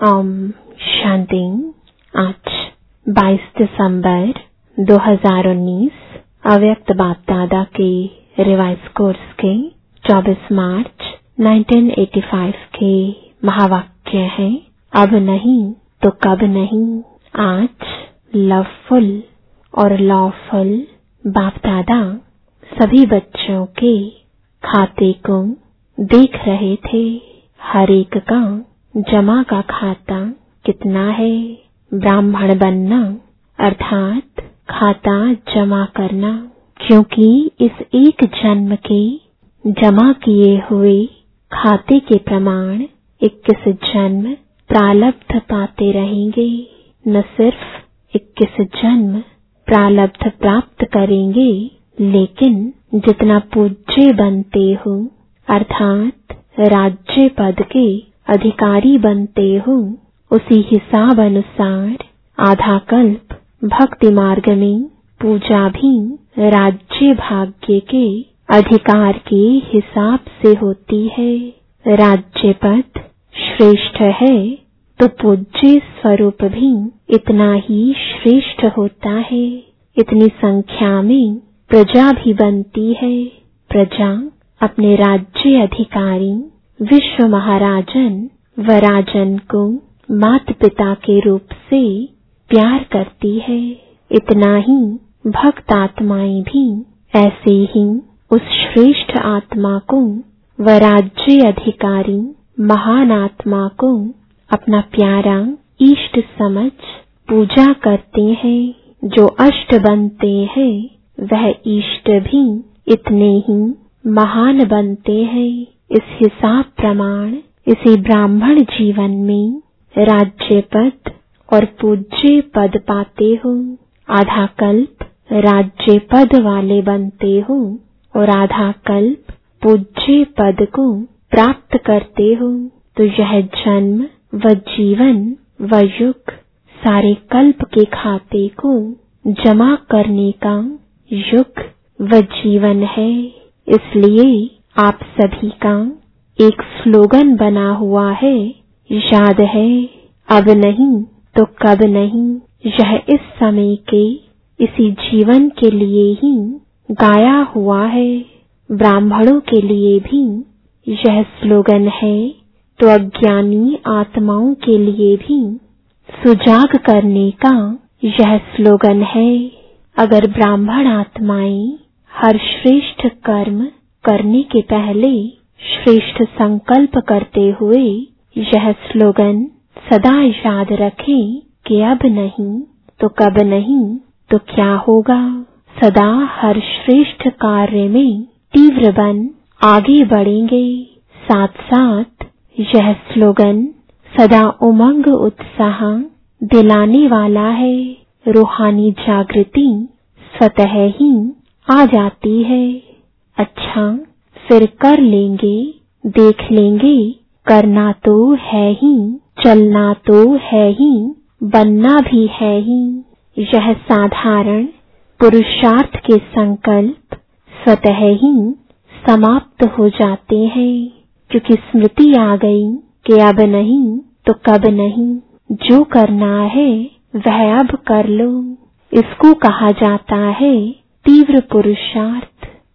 ओम शांति। आज 22 दिसंबर 2019 अव्यक्त बाप दादा के रिवाइज कोर्स के 24 मार्च 1985 के महावाक्य है, अब नहीं तो कब नहीं। आज लवफुल और लॉफुल बाप दादा सभी बच्चों के खाते को देख रहे थे। हर एक का जमा का खाता कितना है। ब्राह्मण बनना अर्थात खाता जमा करना, क्योंकि इस एक जन्म के जमा किए हुए खाते के प्रमाण 21 जन्म प्रारब्ध पाते रहेंगे। न सिर्फ 21 जन्म प्रारब्ध प्राप्त करेंगे, लेकिन जितना पूज्य बनते हो अर्थात राज्य पद के अधिकारी बनते हो, उसी हिसाब अनुसार आधा कल्प भक्ति मार्ग में पूजा भी राज्य भाग्य के अधिकार के हिसाब से होती है। राज्य पद श्रेष्ठ है तो पूज्य स्वरूप भी इतना ही श्रेष्ठ होता है। इतनी संख्या में प्रजा भी बनती है। प्रजा अपने राज्य अधिकारी विश्व महाराजन व राजन को माता पिता के रूप से प्यार करती है। इतना ही भक्त आत्माएं भी ऐसे ही उस श्रेष्ठ आत्मा को व राज्य अधिकारी महान आत्मा को अपना प्यारा इष्ट समझ पूजा करते हैं। जो अष्ट बनते हैं वह इष्ट भी इतने ही महान बनते हैं। इस हिसाब प्रमाण इसी ब्राह्मण जीवन में राज्य पद और पूज्य पद पाते हो। आधा कल्प राज्य पद वाले बनते हो और आधा कल्प पूज्य पद को प्राप्त करते हो। तो यह जन्म व जीवन व युग सारे कल्प के खाते को जमा करने का युग व जीवन है। इसलिए आप सभी का एक स्लोगन बना हुआ है, याद है, अब नहीं तो कब नहीं। यह इस समय के इसी जीवन के लिए ही गाया हुआ है। ब्राह्मणों के लिए भी यह स्लोगन है, तो अज्ञानी आत्माओं के लिए भी सुजाग करने का यह स्लोगन है। अगर ब्राह्मण आत्माएं हर श्रेष्ठ कर्म करने के पहले श्रेष्ठ संकल्प करते हुए यह स्लोगन सदा याद रखें कि अब नहीं तो कब नहीं तो क्या होगा। सदा हर श्रेष्ठ कार्य में तीव्र बन आगे बढ़ेंगे। साथ साथ यह स्लोगन सदा उमंग उत्साह दिलाने वाला है। रूहानी जागृति स्वतः ही आ जाती है। अच्छा, फिर कर लेंगे, देख लेंगे, करना तो है ही, चलना तो है ही, बनना भी है ही। यह साधारण पुरुषार्थ के संकल्प स्वतः ही समाप्त हो जाते हैं, क्योंकि स्मृति आ गई कि अब नहीं तो कब नहीं। जो करना है वह अब कर लो। इसको कहा जाता है तीव्र पुरुषार्थ।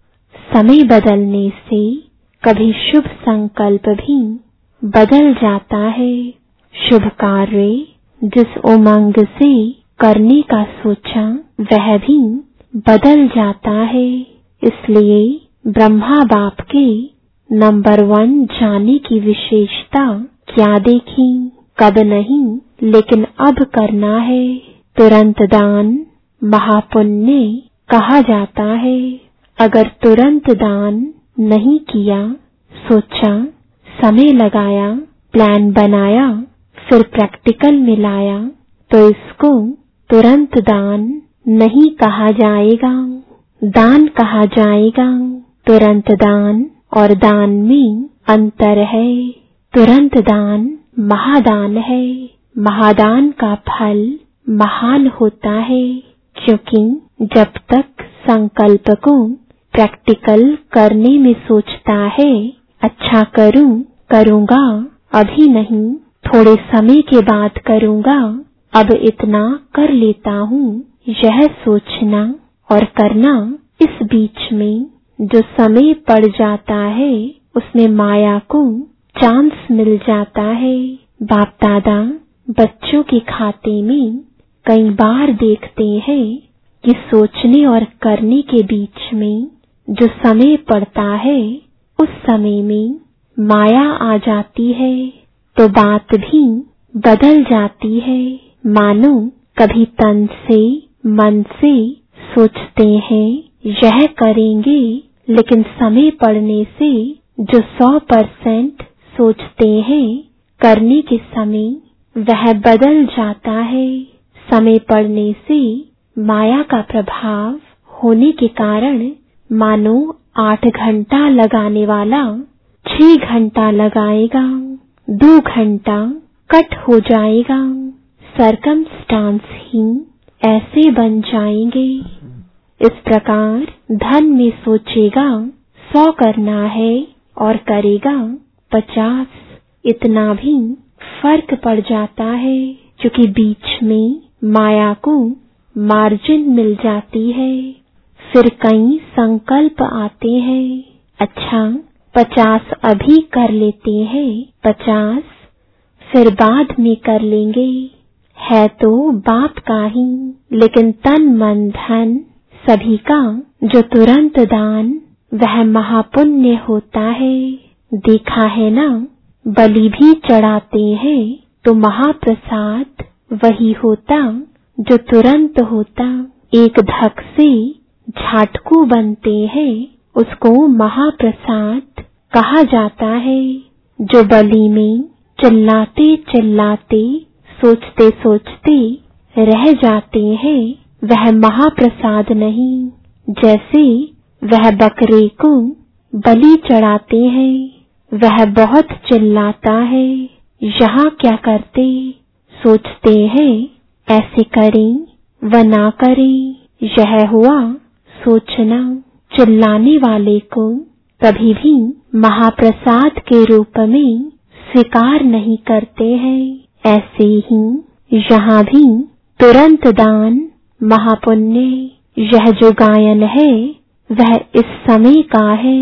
समय बदलने से कभी शुभ संकल्प भी बदल जाता है। शुभ कार्य जिस उमंग से करने का सोचा वह भी बदल जाता है। इसलिए ब्रह्मा बाप के नंबर 1 जाने की विशेषता क्या देखी। कब नहीं लेकिन अब करना है। तुरंत दान महापुण्य कहा जाता है। अगर तुरंत दान नहीं किया, सोचा, समय लगाया, प्लान बनाया, फिर प्रैक्टिकल में लाया, तो इसको तुरंत दान नहीं कहा जाएगा। दान कहा जाएगा। तुरंत दान और दान में अंतर है। तुरंत दान महादान है। महादान का फल महान होता है, क्योंकि जब तक संकल्प को प्रैक्टिकल करने में सोचता है, अच्छा करूं, करूंगा, अभी नहीं थोड़े समय के बाद करूँगा, अब इतना कर लेता हूँ, यह सोचना और करना। इस बीच में जो समय पड़ जाता है उसमें माया को चांस मिल जाता है। बाप दादा बच्चों के खाते में कई बार देखते हैं कि सोचने और करने के बीच में जो समय पड़ता है उस समय में माया आ जाती है तो बात भी बदल जाती है। मानो कभी तन से मन से सोचते हैं यह करेंगे, लेकिन समय पड़ने से जो 100% सोचते हैं करने के समय वह बदल जाता है। समय पड़ने से माया का प्रभाव होने के कारण मानो 8 घंटा लगाने वाला 6 घंटा लगाएगा, 2 घंटा कट हो जाएगा। सर्कमस्टांस ही ऐसे बन जाएंगे। इस प्रकार धन में सोचेगा 100 करना है और करेगा 50, इतना भी फर्क पड़ जाता है, क्योंकि बीच में माया को मार्जिन मिल जाती है। फिर कई संकल्प आते हैं, अच्छा 50 अभी कर लेते हैं, 50 फिर बाद में कर लेंगे। है तो बाप का ही, लेकिन तन मन धन सभी का जो तुरंत दान वह महापुण्य होता है। देखा है ना, बलि भी चढ़ाते हैं तो महाप्रसाद वही होता जो तुरंत होता। एक धक से झाटकू बनते हैं उसको महाप्रसाद कहा जाता है। जो बलि में चिल्लाते चिल्लाते सोचते सोचते रह जाते हैं वह महाप्रसाद नहीं। जैसे वह बकरे को बलि चढ़ाते हैं, वह बहुत चिल्लाता है, यहाँ क्या करते, सोचते हैं ऐसे करें व ना करें, यह हुआ सोचना। चिल्लाने वाले को कभी भी महाप्रसाद के रूप में स्वीकार नहीं करते हैं। ऐसे ही यहाँ भी तुरंत दान महापुण्य। यह जो गायन है वह इस समय का है,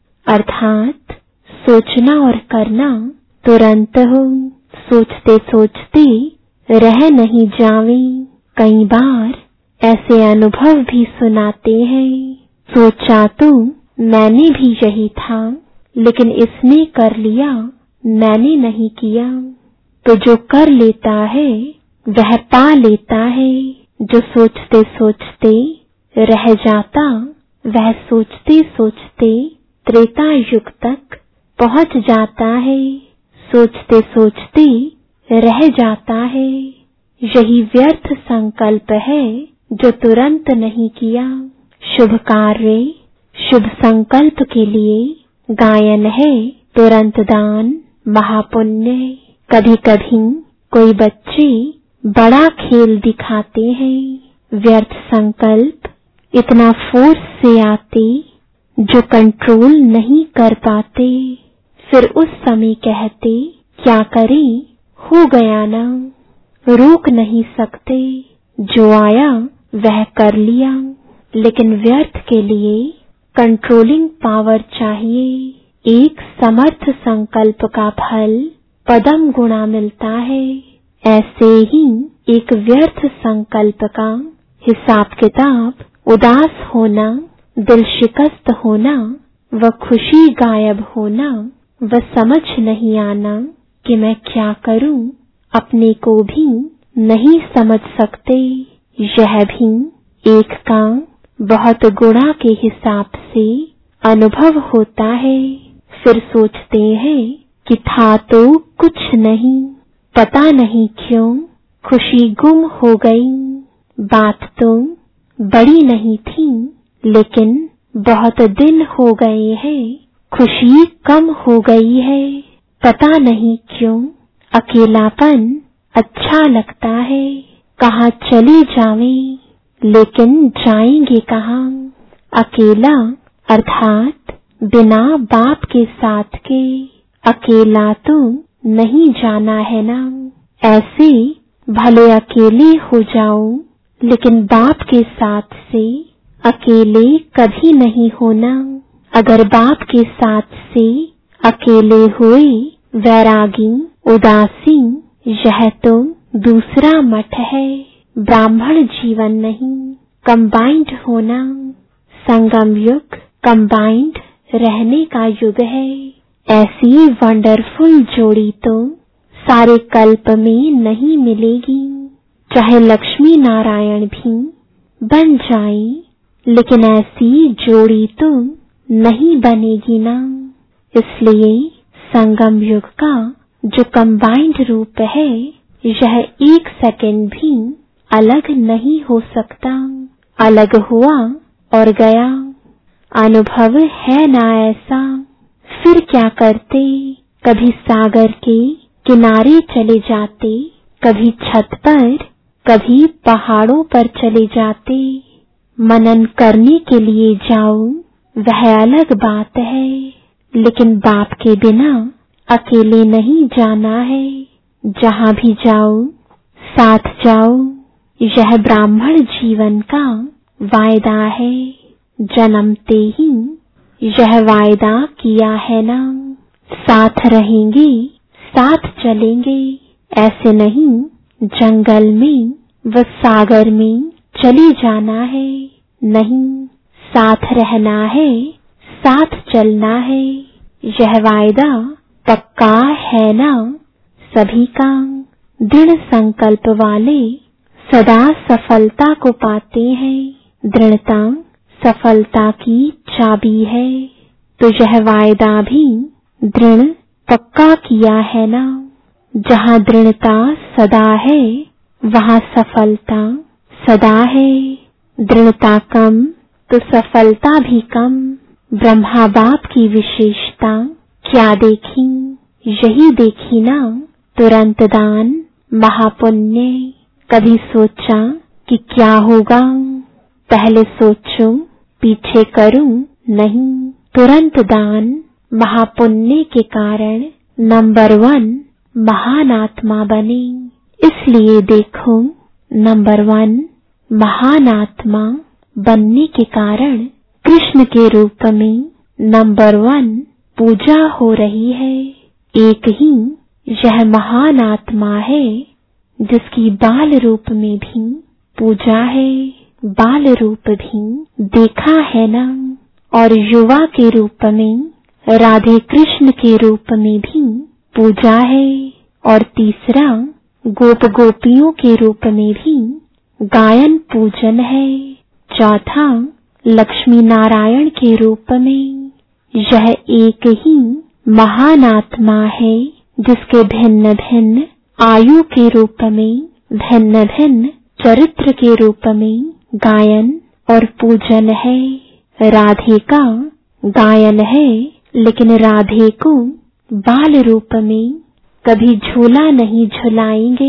अर्थात सोचना और करना तुरंत हो। सोचते सोचते रह नहीं जावे। कई बार ऐसे अनुभव भी सुनाते हैं, सोचा तो मैंने भी यही था, लेकिन इसने कर लिया, मैंने नहीं किया। तो जो कर लेता है वह पा लेता है, जो सोचते सोचते रह जाता वह सोचते सोचते त्रेता युग तक पहुंच जाता है। सोचते सोचते रह जाता है। यही व्यर्थ संकल्प है जो तुरंत नहीं किया। शुभ कार्य शुभ संकल्प के लिए गायन है तुरंत दान महापुण्य। कभी कभी कोई बच्चे बड़ा खेल दिखाते हैं, व्यर्थ संकल्प इतना फोर्स से आते जो कंट्रोल नहीं कर पाते। फिर उस समय कहते क्या करें, हो गया ना, रोक नहीं सकते, जो आया वह कर लिया। लेकिन व्यर्थ के लिए कंट्रोलिंग पावर चाहिए। एक समर्थ संकल्प का फल पदम गुणा मिलता है। ऐसे ही एक व्यर्थ संकल्प का हिसाब किताब, उदास होना, दिल शिकस्त होना व खुशी गायब होना व समझ नहीं आना कि मैं क्या करूं, अपने को भी नहीं समझ सकते। यह भी एक का बहुत गुणा के हिसाब से अनुभव होता है। फिर सोचते हैं कि था तो कुछ नहीं, पता नहीं क्यों खुशी गुम हो गई। बात तो बड़ी नहीं थी, लेकिन बहुत दिन हो गए हैं, खुशी कम हो गई है। पता नहीं क्यों अकेलापन अच्छा लगता है। कहाँ चले जावें, लेकिन जाएंगे कहाँ। अकेला अर्थात बिना बाप के साथ के। अकेला तो नहीं जाना है ना। ऐसे भले अकेले हो जाओ, लेकिन बाप के साथ से अकेले कभी नहीं होना। अगर बाप के साथ से अकेले हुए वैरागी उदासी, यह तो दूसरा मठ है, ब्राह्मण जीवन नहीं। कंबाइंड होना, संगम युग कंबाइंड रहने का युग है। ऐसी वंडरफुल जोड़ी तो सारे कल्प में नहीं मिलेगी। चाहे लक्ष्मी नारायण भी बन जाए, लेकिन ऐसी जोड़ी तो नहीं बनेगी ना। इसलिए संगम युग का जो कंबाइंड रूप है, यह एक सेकंड भी अलग नहीं हो सकता। अलग हुआ और गया, अनुभव है ना ऐसा। फिर क्या करते, कभी सागर के किनारे चले जाते, कभी छत पर, कभी पहाड़ों पर चले जाते। मनन करने के लिए जाओ, वह अलग बात है, लेकिन बाप के बिना अकेले नहीं जाना है। जहाँ भी जाओ साथ जाओ, यह ब्राह्मण जीवन का वायदा है। जन्मते ही यह वायदा किया है ना, साथ रहेंगे साथ चलेंगे। ऐसे नहीं जंगल में व सागर में चले जाना है, नहीं, साथ रहना है, साथ चलना है। यह वायदा पक्का है ना सभी का। दृढ़ संकल्प वाले सदा सफलता को पाते हैं। दृढ़ता सफलता की चाबी है, तो यह वायदा भी दृढ़ पक्का किया है ना। जहाँ दृढ़ता सदा है, वहाँ सफलता सदा है। दृढ़ता कम तो सफलता भी कम। ब्रह्मा बाप की विशेषता क्या देखी, यही देखी ना, तुरंत दान महापुण्य। कभी सोचा कि क्या होगा, पहले सोचूं पीछे करूं, नहीं, तुरंत दान महापुण्य के कारण नंबर 1 महान आत्मा बने। इसलिए देखो, नंबर 1 महान आत्मा बनने के कारण कृष्ण के रूप में नंबर 1 पूजा हो रही है। एक ही यह महान आत्मा है जिसकी बाल रूप में भी पूजा है, बाल रूप भी देखा है ना। और युवा के रूप में, राधे कृष्ण के रूप में भी पूजा है। और तीसरा गोप गोपियों के रूप में भी गायन पूजन है। चौथा लक्ष्मी नारायण के रूप में। यह एक ही महान आत्मा है जिसके भिन्न भिन्न आयु के रूप में, भिन्न भिन्न चरित्र के रूप में गायन और पूजन है। राधे का गायन है, लेकिन राधे को बाल रूप में कभी झूला नहीं झुलाएंगे।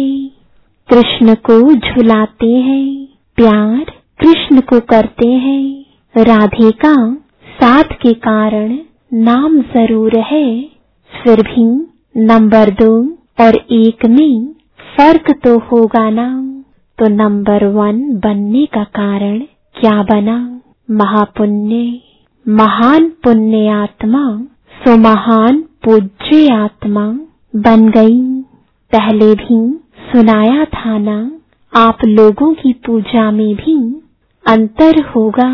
कृष्ण को झुलाते हैं, प्यार कृष्ण को करते हैं। राधे का साथ के कारण नाम जरूर है, फिर भी नंबर 2 और 1 में फर्क तो होगा ना। तो नंबर 1 बनने का कारण क्या बना, महापुण्य। महान पुण्य आत्मा सो महान पूज्य आत्मा बन गई। पहले भी सुनाया था ना, आप लोगों की पूजा में भी अंतर होगा।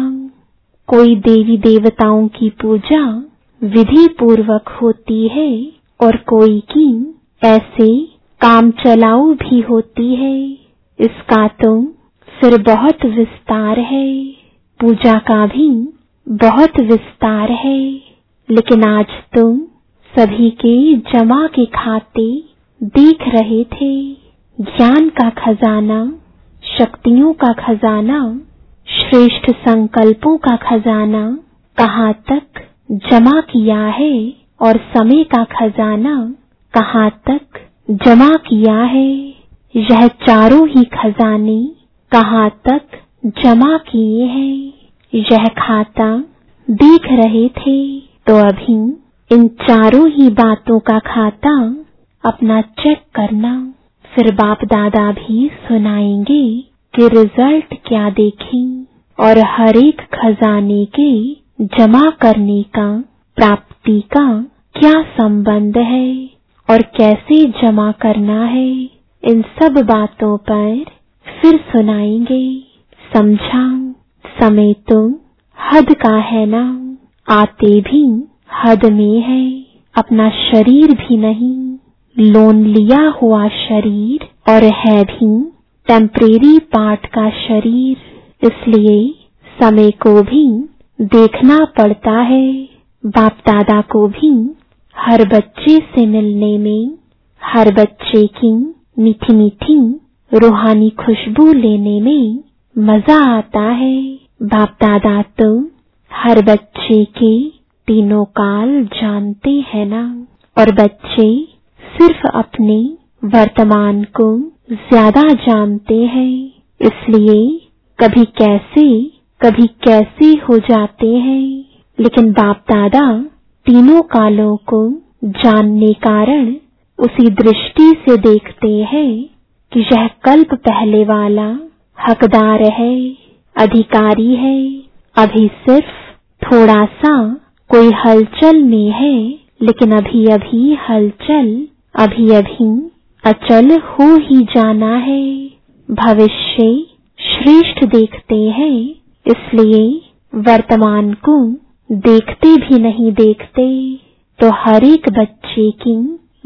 कोई देवी देवताओं की पूजा विधि पूर्वक होती है और कोई की ऐसे काम चलाऊ भी होती है। इसका तो फिर बहुत विस्तार है, पूजा का भी बहुत विस्तार है। लेकिन आज तो सभी के जमा के खाते देख रहे थे। ज्ञान का खजाना, शक्तियों का खजाना, श्रेष्ठ संकल्पों का खजाना कहाँ तक जमा किया है और समय का खजाना कहाँ तक जमा किया है। यह चारों ही खजाने कहाँ तक जमा किए हैं, यह खाता देख रहे थे। तो अभी इन चारों ही बातों का खाता अपना चेक करना। फिर बाप दादा भी सुनाएंगे कि रिजल्ट क्या देखें और हर एक खजाने के जमा करने का, प्राप्ति का क्या संबंध है और कैसे जमा करना है। इन सब बातों पर फिर सुनाएंगे। समझा? समय तो हद का है ना, आते भी हद में है। अपना शरीर भी नहीं, लोन लिया हुआ शरीर, और है भी टेम्परेरी पार्ट का शरीर। इसलिए समय को भी देखना पड़ता है। बाप दादा को भी हर बच्चे से मिलने में, हर बच्चे की मीठी मीठी रूहानी खुशबू लेने में मजा आता है। बाप दादा तो हर बच्चे के तीनों काल जानते हैं ना, और बच्चे सिर्फ अपने वर्तमान को ज्यादा जानते हैं। इसलिए कभी कैसे हो जाते हैं। लेकिन बाप दादा तीनों कालों को जानने कारण उसी दृष्टि से देखते हैं कि यह कल्प पहले वाला हकदार है, अधिकारी है। अभी सिर्फ थोड़ा सा कोई हलचल में है, लेकिन अभी अभी हलचल, अभी अभी अचल हो ही जाना है। भविष्य श्रेष्ठ देखते हैं, इसलिए वर्तमान को देखते भी नहीं देखते, तो हर एक बच्चे की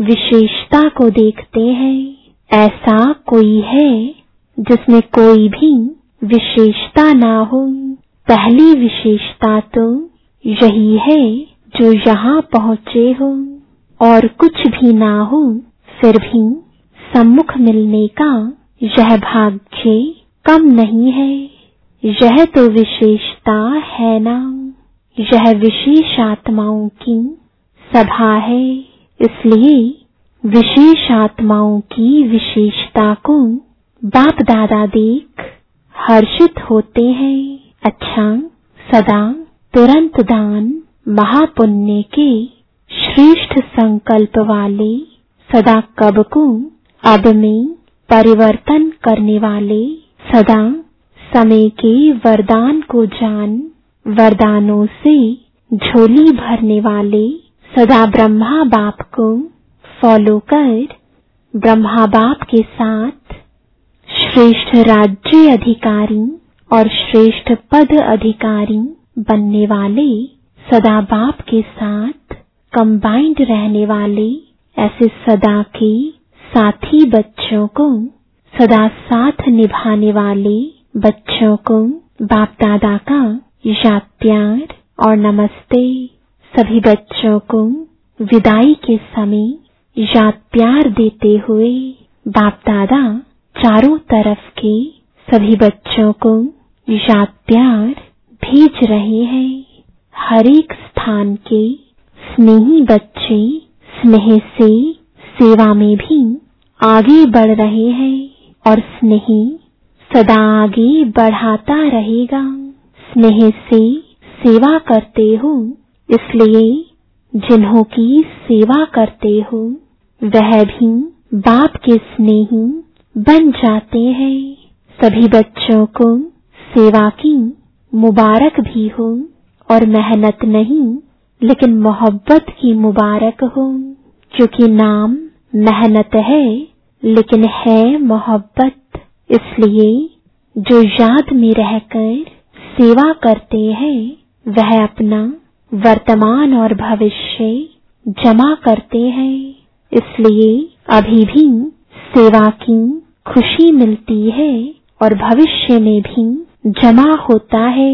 विशेषता को देखते हैं। ऐसा कोई है जिसमें कोई भी विशेषता ना हो। पहली विशेषता तो यही है जो यहाँ पहुँचे हो, और कुछ भी ना हो फिर भी सम्मुख मिलने का यह भाग्य कम नहीं है। यह तो विशेषता है ना, यह विशेष आत्माओं की सभा है। इसलिए विशेष आत्माओं की विशेषता को बाप दादा देख हर्षित होते हैं। अच्छा, सदा तुरंत दान महापुण्य के श्रेष्ठ संकल्प वाले, सदा कब को अब में परिवर्तन करने वाले, सदा समय के वरदान को जान वरदानों से झोली भरने वाले, सदा ब्रह्मा बाप को फॉलो कर ब्रह्मा बाप के साथ श्रेष्ठ राज्य अधिकारी और श्रेष्ठ पद अधिकारी बनने वाले, सदा बाप के साथ कंबाइंड रहने वाले, ऐसे सदा के साथी बच्चों को, सदा साथ निभाने वाले बच्चों को बाप दादा का याद प्यार और नमस्ते। सभी बच्चों को विदाई के समय याद प्यार देते हुए बाप दादा चारों तरफ के सभी बच्चों को याद प्यार भेज रहे हैं। हर एक स्थान के स्नेही बच्चे स्नेह से सेवा में भी आगे बढ़ रहे हैं, और स्नेह सदा आगे बढ़ाता रहेगा। स्नेह से सेवा करते हो, इसलिए जिन्हों की सेवा करते हो वह भी बाप के स्नेही बन जाते हैं। सभी बच्चों को सेवा की मुबारक भी हो, और मेहनत नहीं लेकिन मोहब्बत की मुबारक हो, क्योंकि नाम मेहनत है लेकिन है मोहब्बत। इसलिए जो याद में रहकर सेवा करते हैं वह अपना वर्तमान और भविष्य जमा करते हैं। इसलिए अभी भी सेवा की खुशी मिलती है और भविष्य में भी जमा होता है।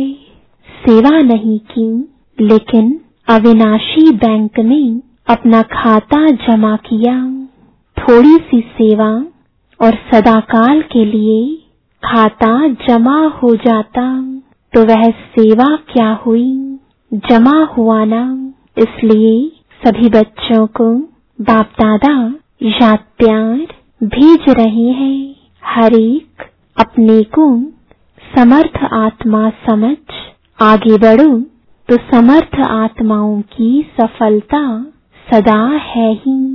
सेवा नहीं की लेकिन अविनाशी बैंक में अपना खाता जमा किया। थोड़ी सी सेवा और सदाकाल के लिए खाता जमा हो जाता तो वह सेवा क्या हुई, जमा हुआ ना। इसलिए सभी बच्चों को बाप दादा याद प्यार भेज रहे हैं। हर एक अपने को समर्थ आत्मा समझ आगे बढ़ो तो समर्थ आत्माओं की सफलता सदा है ही।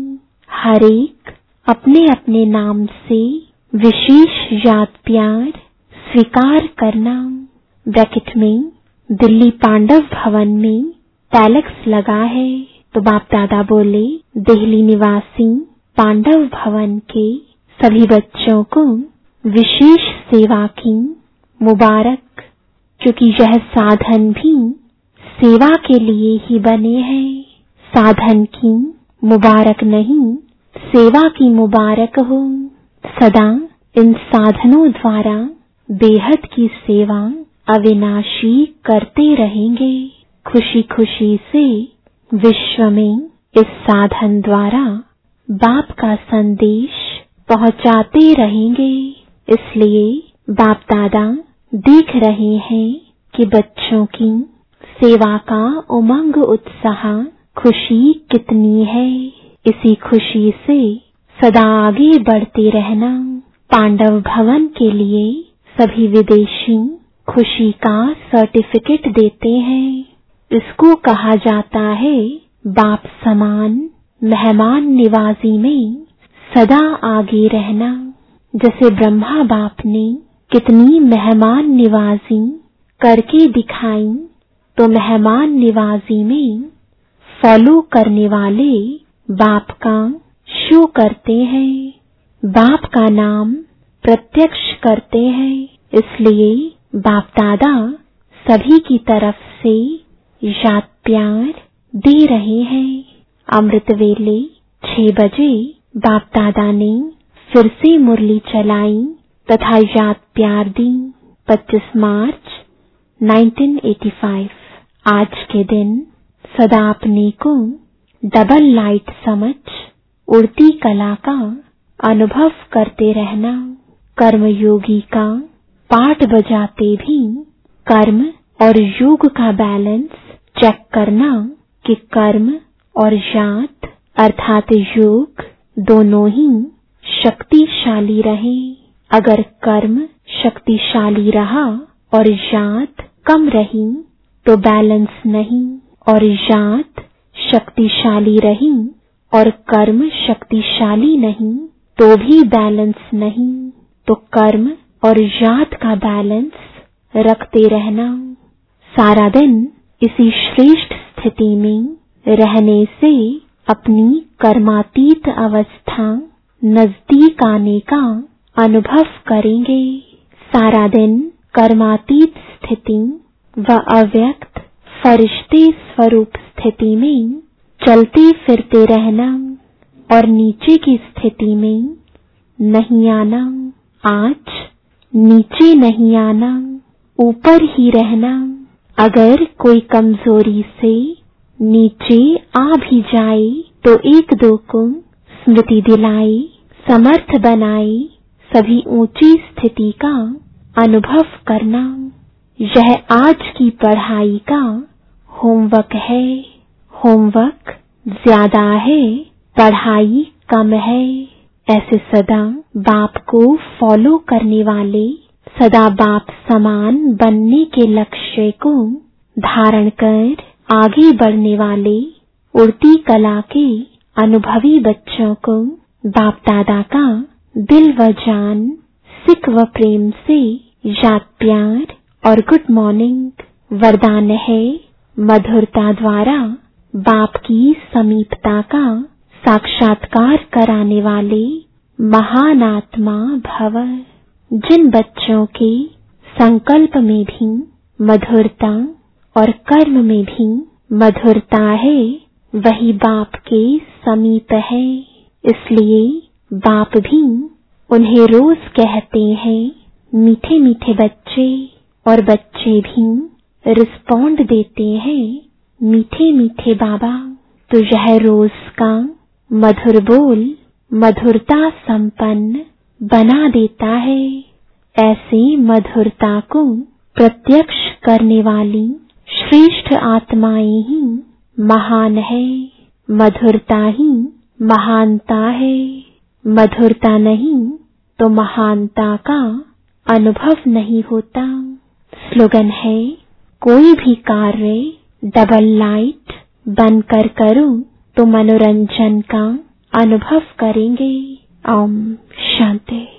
हर एक अपने अपने नाम से विशेष याद प्यार स्वीकार करना। ब्रैकेट में दिल्ली पांडव भवन में पैलेक्स लगा है, तो बाप दादा बोले दिल्ली निवासी पांडव भवन के सभी बच्चों को विशेष सेवा की मुबारक, क्योंकि यह साधन भी सेवा के लिए ही बने हैं। साधन की मुबारक नहीं, सेवा की मुबारक हो। सदा इन साधनों द्वारा बेहद की सेवा अविनाशी करते रहेंगे। खुशी खुशी से विश्व में इस साधन द्वारा बाप का संदेश पहुंचाते रहेंगे। इसलिए बाप दादा देख रहे हैं कि बच्चों की सेवा का उमंग, उत्साह, खुशी कितनी है। इसी खुशी से सदा आगे बढ़ते रहना। पांडव भवन के लिए सभी विदेशी खुशी का सर्टिफिकेट देते हैं। इसको कहा जाता है बाप समान मेहमान निवाजी में सदा आगे रहना। जैसे ब्रह्मा बाप ने कितनी मेहमान निवाजी करके दिखाई, तो मेहमान निवाजी में फॉलो करने वाले बाप का शो करते हैं, बाप का नाम प्रत्यक्ष करते हैं। इसलिए बाप दादा सभी की तरफ से याद प्यार दे रहे हैं। अमृत वेले 6 बजे बाप दादा ने फिर से मुरली चलाई तथा याद प्यार दी। 25 मार्च 1985। आज के दिन सदा अपने को डबल लाइट समझ उड़ती कला का अनुभव करते रहना। कर्मयोगी का पाठ बजाते भी कर्म और योग का बैलेंस चेक करना कि कर्म और याद अर्थात योग दोनों ही शक्तिशाली रहे। अगर कर्म शक्तिशाली रहा और याद कम रही तो बैलेंस नहीं, और याद शक्तिशाली रही और कर्म शक्तिशाली नहीं तो भी बैलेंस नहीं। तो कर्म और याद का बैलेंस रखते रहना। सारा दिन इसी श्रेष्ठ स्थिति में रहने से अपनी कर्मातीत अवस्था नजदीक आने का अनुभव करेंगे। सारा दिन कर्मातीत स्थिति व अव्यक्त फरिश्ते स्वरूप स्थिति में चलते फिरते रहना और नीचे की स्थिति में नहीं आना। आज नीचे नहीं आना, ऊपर ही रहना। अगर कोई कमजोरी से नीचे आ भी जाए तो एक दो को स्मृति दिलाई, समर्थ बनाए, सभी ऊंची स्थिति का अनुभव करना। यह आज की पढ़ाई का होमवर्क है। होमवर्क ज्यादा है, पढ़ाई कम है। ऐसे सदा बाप को फॉलो करने वाले, सदा बाप समान बनने के लक्ष्य को धारण कर आगे बढ़ने वाले उड़ती कला के अनुभवी बच्चों को बाप दादा का दिल व जान, सिक व प्रेम से याद प्यार और गुड मॉर्निंग वरदान है। मधुरता द्वारा बाप की समीपता का साक्षात्कार कराने वाले महान आत्मा भव। जिन बच्चों के संकल्प में भी मधुरता और कर्म में भी मधुरता है, वही बाप के समीप है। इसलिए बाप भी उन्हें रोज कहते हैं मीठे मीठे बच्चे, और बच्चे भी रिस्पॉन्ड देते हैं मीठे मीठे बाबा। तो यह रोज का मधुर बोल मधुरता संपन्न बना देता है। ऐसी मधुरता को प्रत्यक्ष करने वाली श्रेष्ठ आत्माएं ही महान है। मधुरता ही महानता है। मधुरता नहीं तो महानता का अनुभव नहीं होता। स्लोगन है, कोई भी कार्य डबल लाइट बनकर करो तो मनोरंजन का अनुभव करेंगे। ओम शांति।